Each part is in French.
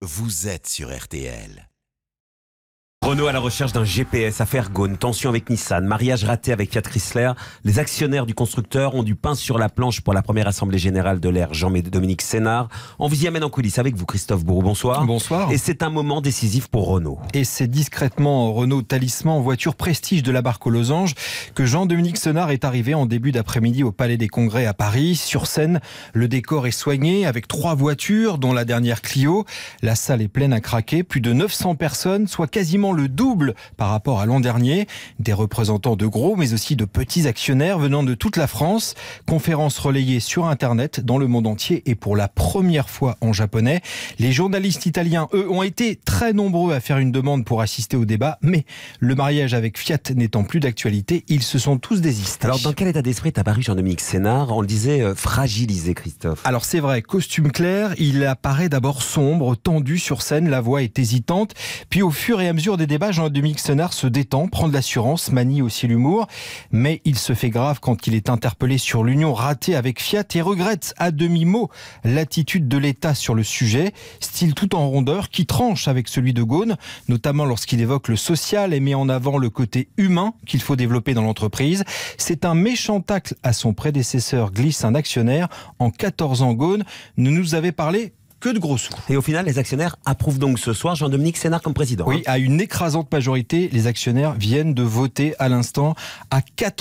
vous êtes sur RTL. Renault à la recherche d'un GPS, affaire Ghosn, tension avec Nissan, mariage raté avec Fiat Chrysler. Les actionnaires du constructeur ont du pain sur la planche pour la première assemblée générale de l'ère. Jean-Dominique Sénard. On vous y amène en coulisses avec vous, Christophe Bourreau. Bonsoir. Bonsoir. Et c'est un moment décisif pour Renault. Et c'est discrètement Renault Talisman, voiture prestige de la marque aux losanges, que Jean-Dominique Sénard est arrivé en début d'après-midi au Palais des Congrès à Paris. Sur scène, le décor est soigné avec 3 voitures, dont la dernière Clio. La salle est pleine à craquer. Plus de 900 personnes, soit quasiment le double par rapport à l'an dernier. Des représentants de gros, mais aussi de petits actionnaires venant de toute la France. Conférence relayée sur Internet dans le monde entier et pour la première fois en japonais. Les journalistes italiens, eux, ont été très nombreux à faire une demande pour assister au débat, mais le mariage avec Fiat n'étant plus d'actualité, ils se sont tous désistés. Alors, dans quel état d'esprit est apparu Jean-Dominique Sénard? On le disait fragilisé, Christophe. Alors c'est vrai, costume clair, il apparaît d'abord sombre, tendu sur scène, la voix est hésitante. Puis au fur et à mesure des débats, Jean-Dominique Sénard se détend, prend de l'assurance, manie aussi l'humour. Mais il se fait grave quand il est interpellé sur l'union ratée avec Fiat et regrette à demi-mot l'attitude de l'État sur le sujet. Style tout en rondeur qui tranche avec celui de Ghosn, notamment lorsqu'il évoque le social et met en avant le côté humain qu'il faut développer dans l'entreprise. C'est un méchant tacle à son prédécesseur, glisse un actionnaire. En 14 ans, Ghosn ne nous avait parlé que de gros sous. Et au final, les actionnaires approuvent donc ce soir Jean-Dominique Sénard comme président. Oui, à une écrasante majorité, les actionnaires viennent de voter à l'instant à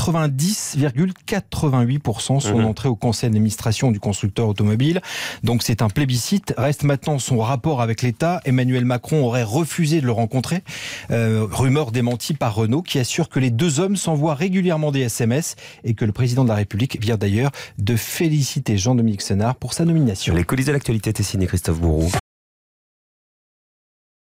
90,88% son entrée au conseil d'administration du constructeur automobile. Donc c'est un plébiscite. Reste maintenant son rapport avec l'État. Emmanuel Macron aurait refusé de le rencontrer. Rumeur démentie par Renault qui assure que les deux hommes s'envoient régulièrement des SMS et que le président de la République vient d'ailleurs de féliciter Jean-Dominique Sénard pour sa nomination. Les coulisses de l'actualité étaient signées Christophe Bourreau.